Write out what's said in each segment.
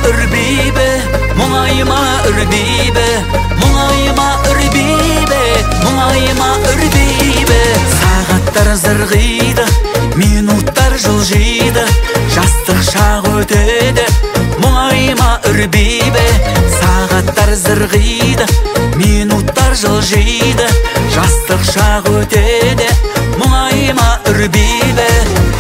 үрбейбі, мұңайыма үрбейбі, мұңайыма үрбейбі, мұңайыма үрбейбі. Сағаттар зырғиды, минуттар жылжиды, жастық шақ өтеді, мұңайыма үрбейбі. Сағаттар зырғиды, минуттар жылжиды, жастық шақ өтеді, мұңайыма үрбейбі.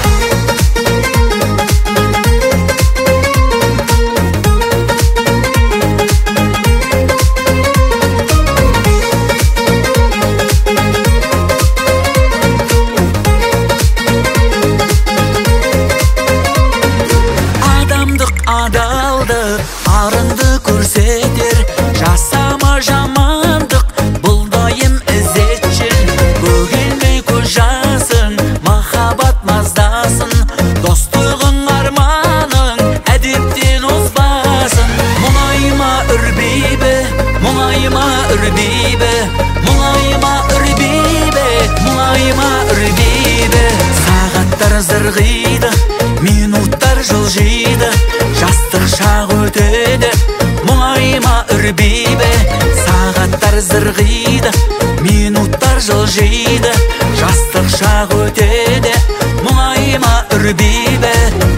Адалды, арынды көрсетер, жасама жамандық, бұл дайым ізетшіл. Бөгелмей көз жасын, махаббат маздасын, достығың арманың, әдептен озбасын. Мұңайыма үрбейбі, мұңайыма үрбейбі, мұңайыма үрбейбі, мұңайыма үрбейбі. Сағаттар зырғиды, минуттар жылжиды, жастық шақ өтеді, мұңайыма үрбейбі. Сағаттар зырғиды, минуттар жылжиды, жастық шақ өтеді, мұңайыма үрбейбі.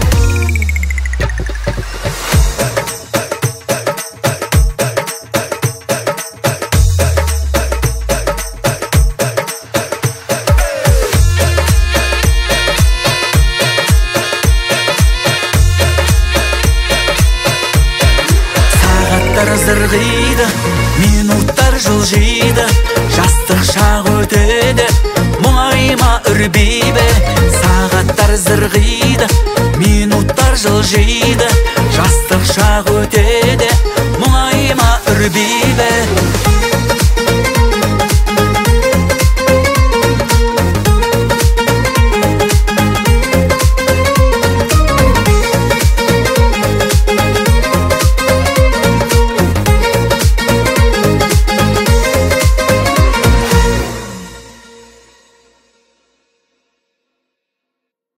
Зырғиды, минуттар жылжиды, жастық шақ өтеді, мұңайыма үрбейбі. Сағаттар зырғиды, минуттар жылжиды, жастық шақ өтеді, мұңайыма үрбейбі.